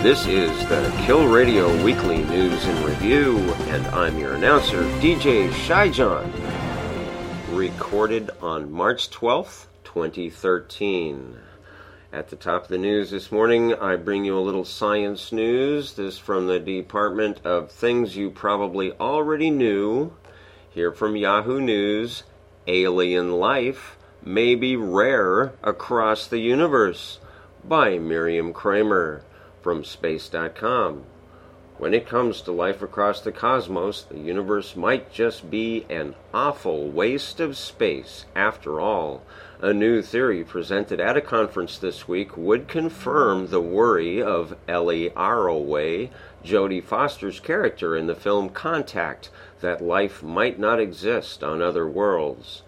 This is the Kill Radio Weekly News and Review, and I'm your announcer, DJ Shyjon. Recorded on March 12th, 2013. At the top of the news this morning, I bring you a little science news. This from the Department of Things You Probably Already Knew. Here from Yahoo News, alien life may be rare across the universe, by Miriam Kramer from Space.com. When it comes to life across the cosmos, the universe might just be an awful waste of space after all. A new theory presented at a conference this week would confirm the worry of Ellie Arroway, Jodie Foster's character in the film Contact, that life might not exist on other worlds.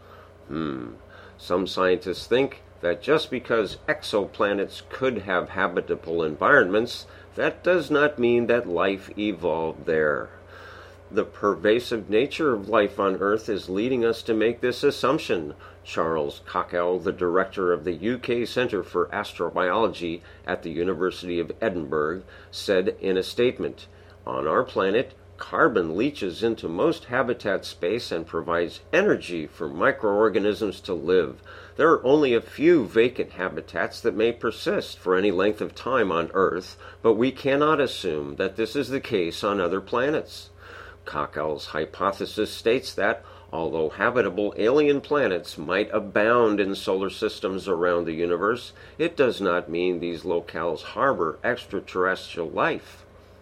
Some scientists think that just because exoplanets could have habitable environments, that does not mean that life evolved there. The pervasive nature of life on Earth is leading us to make this assumption. Charles Cockell, the director of the UK Centre for Astrobiology at the University of Edinburgh, said in a statement, "On our planet, carbon leaches into most habitat space and provides energy for microorganisms to live. There are only a few vacant habitats that may persist for any length of time on Earth, but we cannot assume that this is the case on other planets." Cockell's hypothesis states that, although habitable alien planets might abound in solar systems around the universe, it does not mean these locales harbor extraterrestrial life.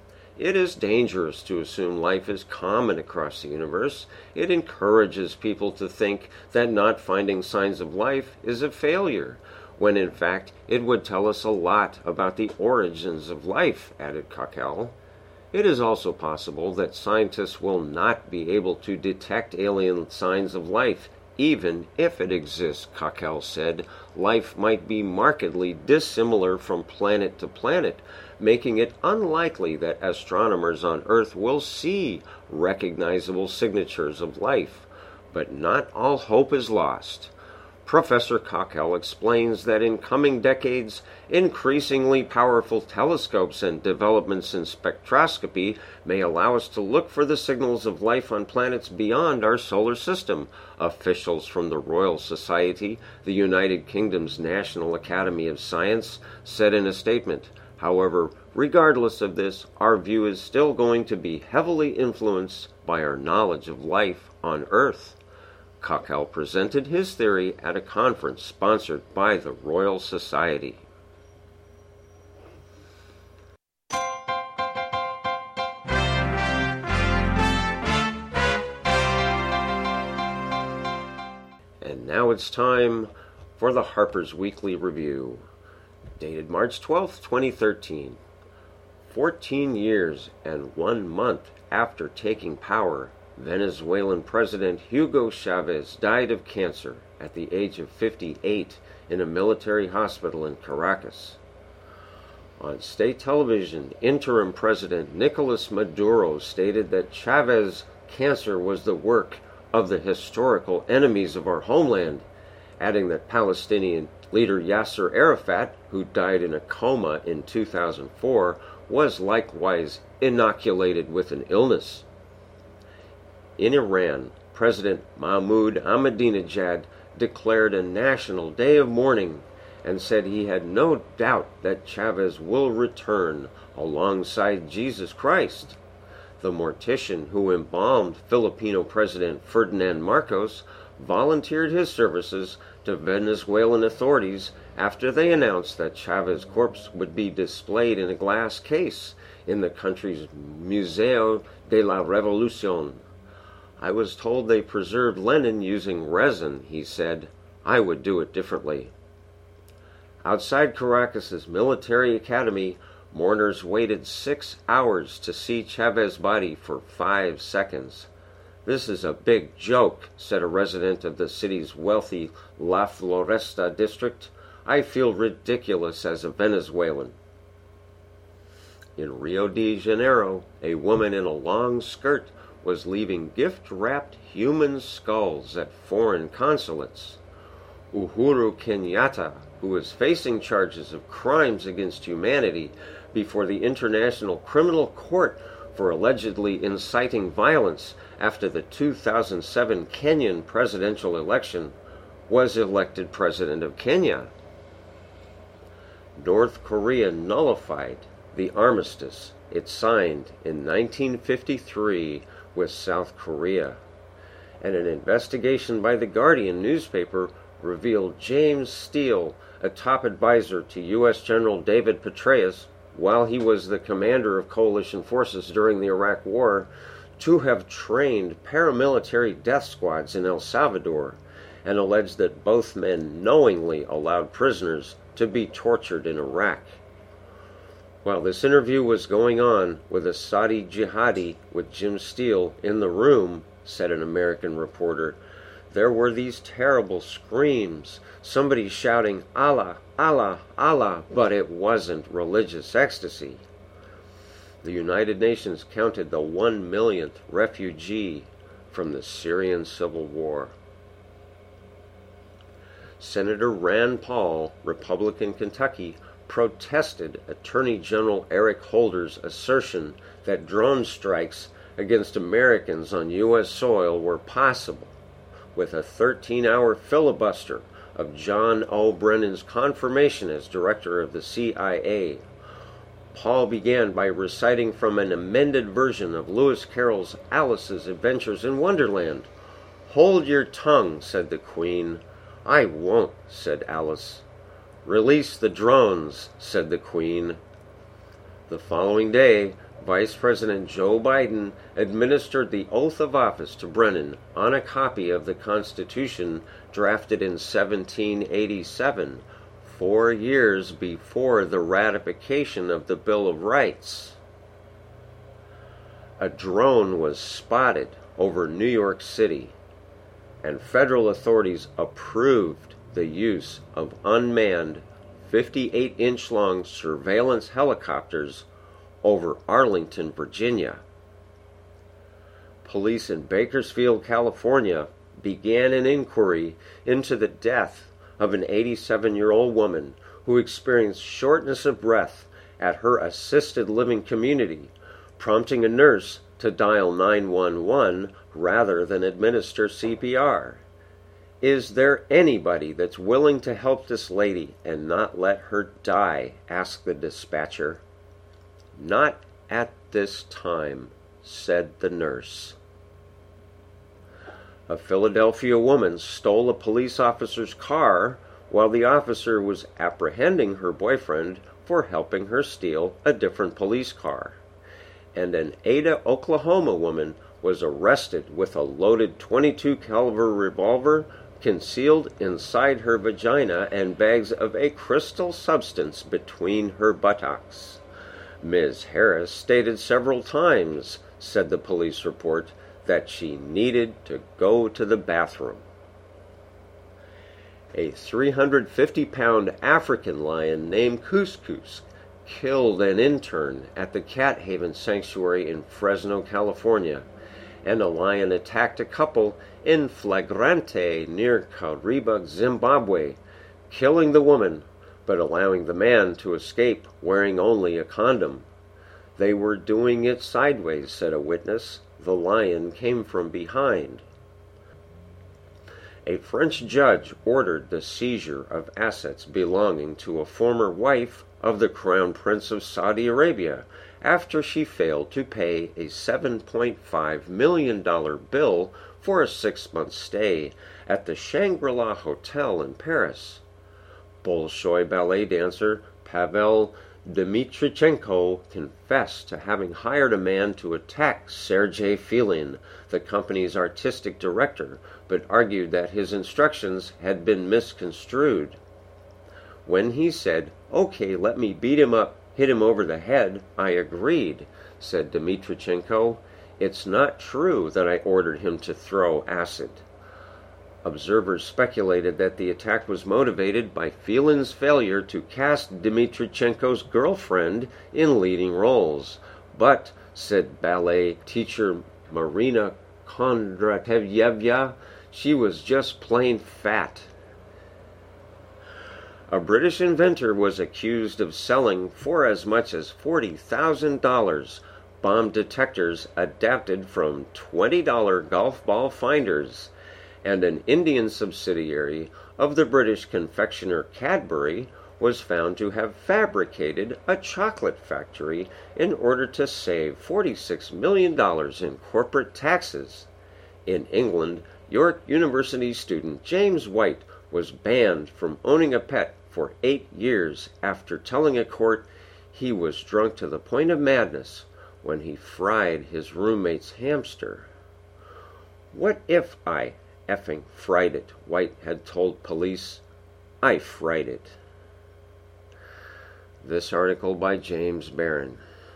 It is dangerous to assume life is common across the universe. It encourages people to think that not finding signs of life is a failure, when in fact it would tell us a lot about the origins of life, added Cockell. It is also possible that scientists will not be able to detect alien signs of life, even if it exists, Cockell said. Life might be markedly dissimilar from planet to planet, making it unlikely that astronomers on Earth will see recognizable signatures of life. But not all hope is lost. Professor Cockell explains that in coming decades, increasingly powerful telescopes and developments in spectroscopy may allow us to look for the signals of life on planets beyond our solar system. Officials from the Royal Society, the United Kingdom's National Academy of Science, said in a statement, "However, regardless of this, our view is still going to be heavily influenced by our knowledge of life on Earth." Cockell presented his theory at a conference sponsored by the Royal Society. And now it's time for the Harper's Weekly Review, dated March 12th, 2013. 14 years and 1 month after taking power, Venezuelan President Hugo Chavez died of cancer at the age of 58 in a military hospital in Caracas. On state television, interim President Nicolas Maduro stated that Chavez's cancer was the work of the historical enemies of our homeland, adding that Palestinian leader Yasser Arafat, who died in a coma in 2004, was likewise inoculated with an illness. In Iran, President Mahmoud Ahmadinejad declared a national day of mourning and said he had no doubt that Chavez will return alongside Jesus Christ. The mortician who embalmed Filipino President Ferdinand Marcos volunteered his services to Venezuelan authorities after they announced that Chavez's corpse would be displayed in a glass case in the country's Museo de la Revolución. "I was told they preserved Lenin using resin," he said. "I would do it differently." Outside Caracas's military academy, mourners waited 6 hours to see Chavez's body for 5 seconds. "This is a big joke," said a resident of the city's wealthy La Floresta district. "I feel ridiculous as a Venezuelan." In Rio de Janeiro, a woman in a long skirt was leaving gift-wrapped human skulls at foreign consulates. Uhuru Kenyatta, who is facing charges of crimes against humanity before the International Criminal Court for allegedly inciting violence after the 2007 Kenyan presidential election, was elected president of Kenya. North Korea nullified the armistice it signed in 1953 with South Korea, and an investigation by the Guardian newspaper revealed James Steele, a top advisor to U.S. General David Petraeus while he was the commander of coalition forces during the Iraq War, to have trained paramilitary death squads in El Salvador, and alleged that both men knowingly allowed prisoners to be tortured in Iraq. While this interview was going on with a Saudi jihadi with Jim Steele in the room, said an American reporter, there were these terrible screams, somebody shouting, Allah, Allah, Allah, but it wasn't religious ecstasy. The United Nations counted the 1 millionth refugee from the Syrian civil war. Senator Rand Paul, Republican Kentucky, protested Attorney General Eric Holder's assertion that drone strikes against Americans on U.S. soil were possible, with a 13-hour filibuster of John O. Brennan's confirmation as director of the CIA. Paul began by reciting from an amended version of Lewis Carroll's Alice's Adventures in Wonderland. "Hold your tongue," said the Queen. "I won't," said Alice. "Release the drones," said the Queen. The following day, Vice President Joe Biden administered the oath of office to Brennan on a copy of the Constitution drafted in 1787, 4 years before the ratification of the Bill of Rights. A drone was spotted over New York City, and federal authorities approved the use of unmanned 58-inch-long surveillance helicopters over Arlington, Virginia. Police in Bakersfield, California, began an inquiry into the death of an 87-year-old woman who experienced shortness of breath at her assisted living community, prompting a nurse to dial 911 rather than administer CPR. "Is there anybody that's willing to help this lady and not let her die?" asked the dispatcher. "Not at this time," said the nurse. A Philadelphia woman stole a police officer's car while the officer was apprehending her boyfriend for helping her steal a different police car. And an Ada, Oklahoma woman was arrested with a loaded .22 caliber revolver concealed inside her vagina and bags of a crystal substance between her buttocks. Ms. Harris stated several times, said the police report, that she needed to go to the bathroom. A 350-pound African lion named Couscous killed an intern at the Cat Haven Sanctuary in Fresno, California, and a lion attacked a couple in Flagrante near Kariba, Zimbabwe, killing the woman but allowing the man to escape wearing only a condom. They were doing it sideways, said a witness. The lion came from behind. A French judge ordered the seizure of assets belonging to a former wife of the Crown Prince of Saudi Arabia after she failed to pay a $7.5 million bill for a 6-month stay at the Shangri-La Hotel in Paris. Bolshoi ballet dancer Pavel Dmitrichenko confessed to having hired a man to attack Sergei Filin, the company's artistic director, but argued that his instructions had been misconstrued. When he said, "Okay, let me beat him up, hit him over the head," I agreed, said Dmitrichenko. "It's not true that I ordered him to throw acid." Observers speculated that the attack was motivated by Filin's failure to cast Dmitrichenko's girlfriend in leading roles. But, said ballet teacher Marina Kondratyevya, she was just plain fat. A British inventor was accused of selling for as much as $40,000 bomb detectors adapted from $20 golf ball finders, and an Indian subsidiary of the British confectioner Cadbury was found to have fabricated a chocolate factory in order to save $46 million in corporate taxes. In England, York University student James White was banned from owning a pet for 8 years after telling a court he was drunk to the point of madness when he fried his roommate's hamster. "What if I effing fried it?" White had told police. "I fried it." This article by James Barron.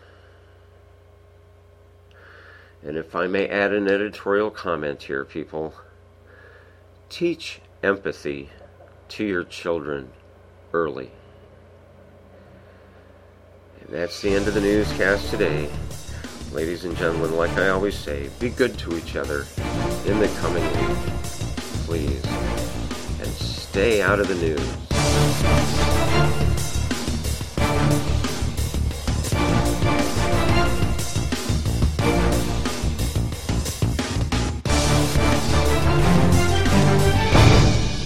And if I may add an editorial comment here, people, teach empathy to your children early. And that's the end of the newscast today. Ladies and gentlemen, like I always say, be good to each other in the coming week, please, and stay out of the news.